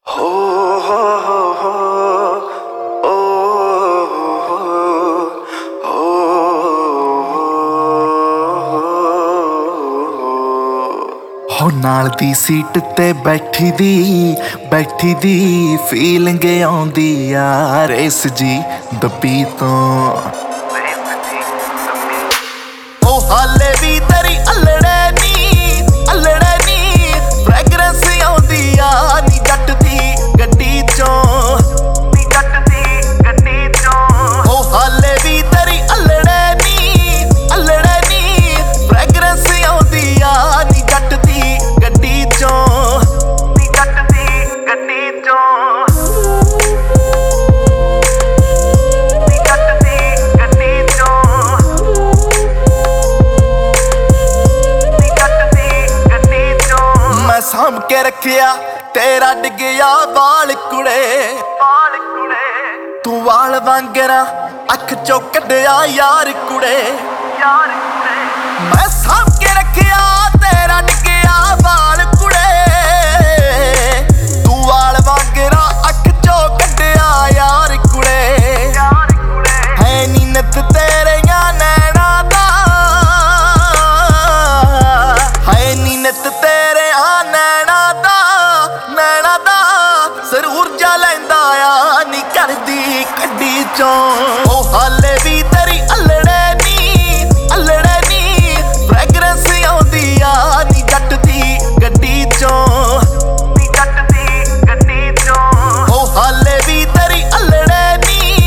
ਹੋ ਹੋ ਹੋ ਓ ਹੋ ਨਾਲ ਦੀ ਸੀਟ ਤੇ ਬੈਠੀ ਦੀ ਫੀਲਿੰਗ ਆਉਂਦੀ ਆ ਰੇਸ ਜੀ ਦੱਬੀ ਤੋਂ ਉਹ ਹਾਲੇ ਵੀ ਤੇਰੀ ਅਲੜੇ ਨੀ ਫ੍ਰੈਗਰੈਂਸ ਆਉਂਦੀ ਆ ਨੀ ਜੱਟ ਦੀ ਗੱਡੀ ਚੋਂ ਉਹ ਹਾਲੇ ਵੀ ਤੇਰੀ ਅਲੜੇ ਨੀ ਫ੍ਰੈਗਰੈਂਸ ਆਉਂਦੀ ਆ ਨੀ ਜੱਟ ਦੀ ਗੱਡੀ ਚੋਂ ਸਾਂਭ ਕੇ ਰੱਖਿਆ ਤੇਰਾ ਡਿੱਗਿਆ ਵਾਲ ਕੁੜੇ ਤੂੰ ਵਾਲ ਵਾਂਗਰਾ ਅੱਖ ਚੋਂ ਕੱਢਿਆ ਯਾਰ ਕੁੜੇ ਮੈਂ ਸਾਂਭ ਕੇ ਰੱਖਿਆ ਤੇਰਾ ਡਿੱਗਿਆ ਵਾਲ ਕੁੜੇ ਤੂੰ ਵਾਲ ਵਾਂਗਰਾ ਅੱਖ ਚੋਂ ਕੱਢਿਆ ਯਾਰ ਕੁੜੇ ਹੈ ਨੀ ਨਿੱਤ ਤੇਰੀਆਂ ਨੈਣਾ ਦਾ ਹੈ ਨੀ ਨਿੱਤ ਤੇਰੇ ਜ਼ਰੂਰ ਜਾ ਲੈਂਦਾ ਆ ਨੀ ਕਰਦੀ ਕੱਢੀ ਚੋਂ ਉਹ ਹਾਲੇ ਵੀ ਤੇਰੀ ਅਲੜੇ ਨੀ ਫ੍ਰੈਗਰੈਂਸ ਆਉਂਦੀ ਆ ਨੀ ਜੱਟ ਦੀ ਗੱਡੀ ਚੋਂ ਉਹ ਹਾਲੇ ਵੀ ਤੇਰੀ ਅਲੜੇ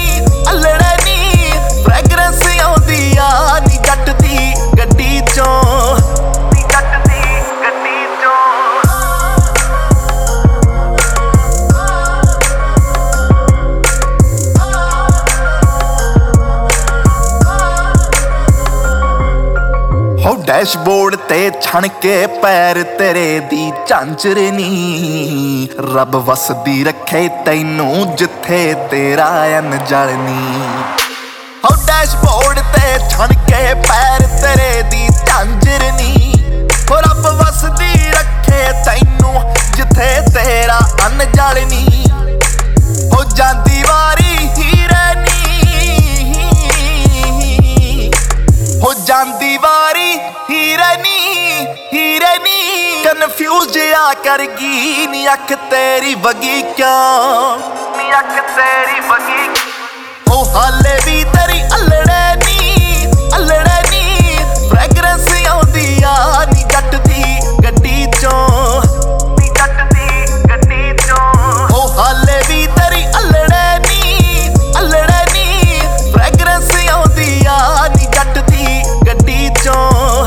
ਨੀ ਫ੍ਰੈਗਰੈਂਸ ਆਉਂਦੀ ਆ ਨੀ ਜੱਟ ਦੀ ਗੱਡੀ ਚੋਂ ਹੋ ਡੈਸ਼ਬੋਰਡ ਤੇ ਛਣ ਕੇ ਪੈਰ ਤੇਰੇ ਦੀ ਝਾਂਜਰ ਨੀ ਰੱਬ ਵਸਦੀ ਰੱਖੇ ਤੈਨੂੰ ਜਿੱਥੇ ਤੇਰਾ ਅਨਜਲ ਨੀ ਹੋ ਡੈਸ਼ਬੋਰਡ ਤੇ ਛਣ ਕੇ ਪੈਰ ਤੇਰੇ ਦੀ ਝਾਂਜਰ ਨੀ ਹੋ ਰੱਬ ਵਸਦੀ ਰੱਖੇ ਤੈਨੂੰ ਜਿੱਥੇ ਤੇਰਾ ਅਨਜਲ ਨੀ ਹੋ ਜਾਂਦੀ ਵਾਰੀ ਹੀਰੇ ਨੀ ਹੋ ਜਾਂਦੀ ਵਾਰੀ ਹੀਰੇ ਨੀ ਕਨਫਿਊਜ਼ ਜਿਆ ਕਰ ਗਈ ਨੀ ਅੱਖ ਤੇਰੀ ਵਗੀ ਕਿਉਂ ਉਹ ਹਾਲੇ ਵੀ ਤੇਰੀ ਅਲੜੇ ਨੀ ਫ੍ਰੈਗਰੈਂਸ ਆਉਂਦੀ ਆ ਨੀ ਜੱਟ ਦੀ ਗੱਡੀ ਚੋਂ ਉਹ ਹਾਲੇ ਵੀ ਤੇਰੀ ਅਲੜੇ ਨੀ ਫ੍ਰੈਗਰੈਂਸ ਆਉਂਦੀ ਆ ਨੀ ਜੱਟ ਦੀ ਗੱਡੀ ਚੋਂ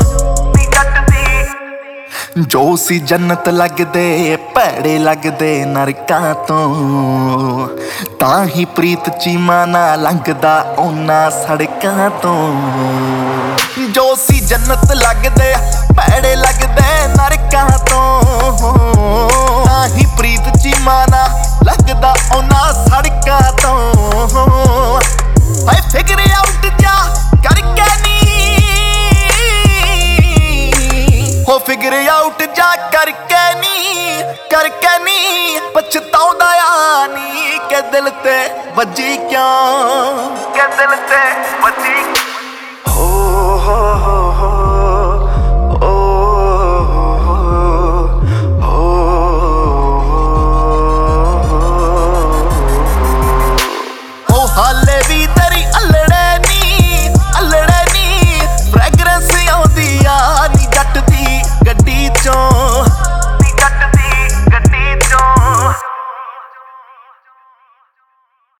ਜੋ ਸੀ ਜੰਨਤ ਲੱਗਦੇ ਭੈੜੇ ਲੱਗਦੇ ਨਰਕਾਂ ਤੋਂ ਤਾਂ ਹੀ ਪ੍ਰੀਤ ਚੀਮਾ ਨਾ ਲੰਘਦਾ ਉਹਨਾਂ ਸੜਕਾਂ ਤੋਂ ਜੋ ਸੀ ਜੰਨਤ ਲੱਗਦੇ ਭੈੜੇ ਲੱਗਦੇ ਨਰਕਾਂ ਤੋਂ ਤਾਂ ਹੀ ਪ੍ਰੀਤ ਚੀਮਾ ਨਾ ਲੰਘਦਾ ਉਹਨਾਂ ਸੜਕਾਂ ਤੋਂ ਹਾਏ ਫਿਗਰ ਆਊਟ ਜਾ ਕਰਕੇ ਹੋ ਫਿਗਰ ਆਊਟ ਜਾ ਕਰਕੇ ਨੀ ਪਛਤਾਉਂਦਾ ਆ ਨੀ ਕਿ ਦਿਲ ਤੇ ਵੱਜੀ ਕਿਉਂ ਉਹ ਹਾਲੇ ਵੀ ਤੇਰੀ